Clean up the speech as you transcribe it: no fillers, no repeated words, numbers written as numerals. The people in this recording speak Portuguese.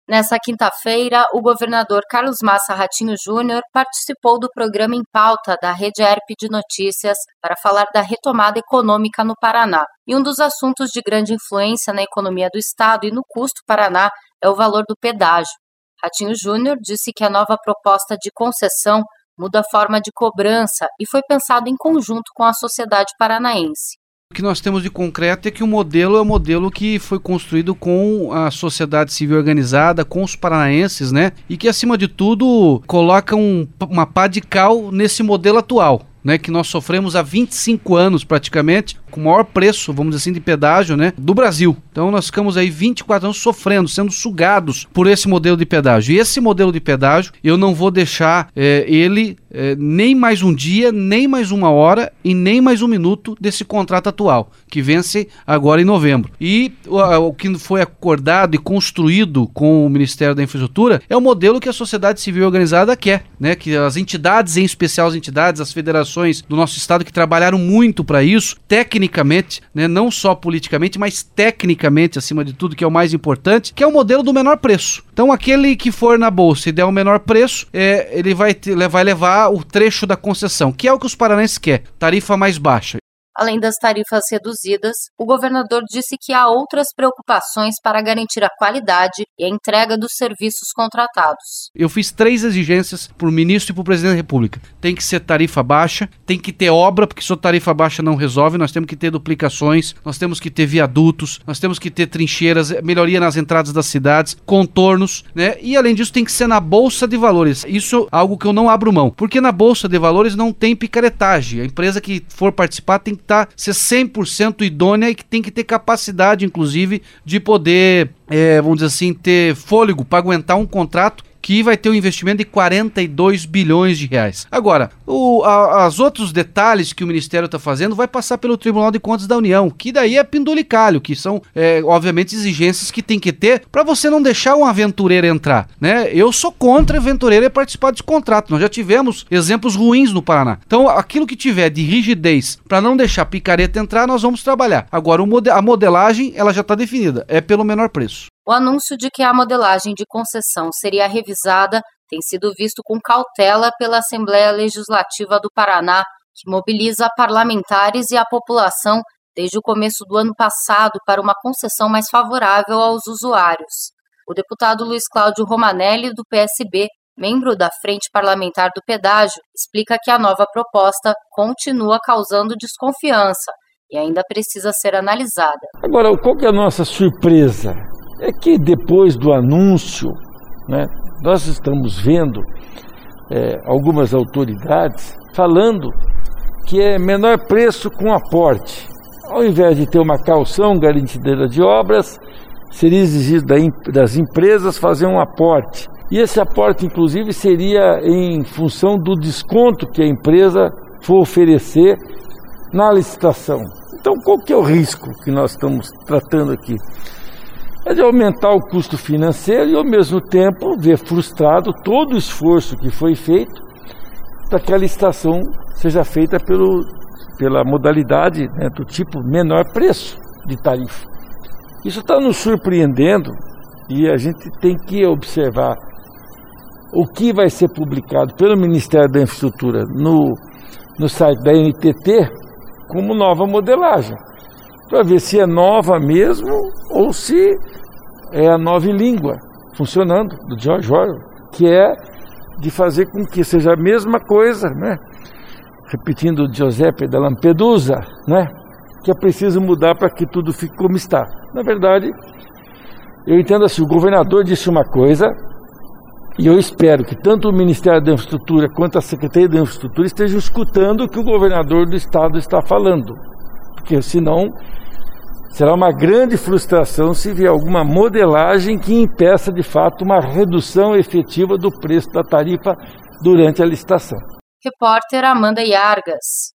Nessa quinta-feira, o governador Carlos Massa Ratinho Júnior participou do programa Em Pauta da Rede ERP de Notícias para falar da retomada econômica no Paraná. E um dos assuntos de grande influência na economia do estado e no custo Paraná é o valor do pedágio. Ratinho Júnior disse que a nova proposta de concessão muda a forma de cobrança e foi pensado em conjunto com a sociedade paranaense. O que nós temos de concreto é que o modelo é um modelo que foi construído com a sociedade civil organizada, com os paranaenses, né? E que, acima de tudo, coloca uma pá de cal nesse modelo atual, né? Que nós sofremos há 25 anos, praticamente, com o maior preço, vamos dizer assim, de pedágio, né? Do Brasil. Então, nós ficamos aí 24 anos sofrendo, sendo sugados por esse modelo de pedágio. E esse modelo de pedágio, eu não vou deixar ele nem mais um dia, nem mais uma hora e nem mais um minuto desse contrato atual, que vence agora em novembro. E o que foi acordado e construído com o Ministério da Infraestrutura é o modelo que a sociedade civil organizada quer, né? Que as entidades, em especial as entidades, as federações do nosso estado que trabalharam muito para isso, tecnicamente, né? Não só politicamente, mas tecnicamente, acima de tudo, que é o mais importante, que é o modelo do menor preço. Então, aquele que for na bolsa e der o menor preço, ele vai levar o trecho da concessão, que é o que os paranaenses querem, tarifa mais baixa. Além das tarifas reduzidas, o governador disse que há outras preocupações para garantir a qualidade e a entrega dos serviços contratados. Eu fiz 3 exigências para o ministro e para o presidente da República. Tem que ser tarifa baixa, tem que ter obra, porque só tarifa baixa não resolve, nós temos que ter duplicações, nós temos que ter viadutos, nós temos que ter trincheiras, melhoria nas entradas das cidades, contornos, né? E além disso tem que ser na Bolsa de Valores. Isso é algo que eu não abro mão, porque na Bolsa de Valores não tem picaretagem. A empresa que for participar tem que ser 100% idônea e que tem que ter capacidade, inclusive, de poder, vamos dizer assim, ter fôlego para aguentar um contrato que vai ter um investimento de 42 bilhões de reais. Agora, os outros detalhes que o Ministério está fazendo vai passar pelo Tribunal de Contas da União, que daí é penduricalho, que são, obviamente, exigências que tem que ter para você não deixar um aventureiro entrar, né? Eu sou contra aventureiro participar desse contrato. Nós já tivemos exemplos ruins no Paraná. Então, aquilo que tiver de rigidez para não deixar picareta entrar, nós vamos trabalhar. Agora, a modelagem, ela já está definida, é pelo menor preço. O anúncio de que a modelagem de concessão seria revisada tem sido visto com cautela pela Assembleia Legislativa do Paraná, que mobiliza parlamentares e a população desde o começo do ano passado para uma concessão mais favorável aos usuários. O deputado Luiz Cláudio Romanelli, do PSB, membro da Frente Parlamentar do Pedágio, explica que a nova proposta continua causando desconfiança e ainda precisa ser analisada. Agora, qual que é a nossa surpresa? É que depois do anúncio, né, nós estamos vendo algumas autoridades falando que é menor preço com aporte. Ao invés de ter uma caução garantidora de obras, seria exigido das empresas fazer um aporte. E esse aporte, inclusive, seria em função do desconto que a empresa for oferecer na licitação. Então, qual que é o risco que nós estamos tratando aqui? É de aumentar o custo financeiro e, ao mesmo tempo, ver frustrado todo o esforço que foi feito para que a licitação seja feita pela modalidade, né, do tipo menor preço de tarifa. Isso está nos surpreendendo e a gente tem que observar o que vai ser publicado pelo Ministério da Infraestrutura no site da NTT como nova modelagem, para ver se é nova mesmo ou se é a nova língua funcionando do George Orwell, que é de fazer com que seja a mesma coisa, né? Repetindo o Giuseppe da Lampedusa, né? Que é preciso mudar para que tudo fique como está. Na verdade, eu entendo assim, o governador disse uma coisa e eu espero que tanto o Ministério da Infraestrutura quanto a Secretaria da Infraestrutura estejam escutando o que o governador do estado está falando, porque senão será uma grande frustração se vier alguma modelagem que impeça de fato uma redução efetiva do preço da tarifa durante a licitação. Repórter Amanda Yargas.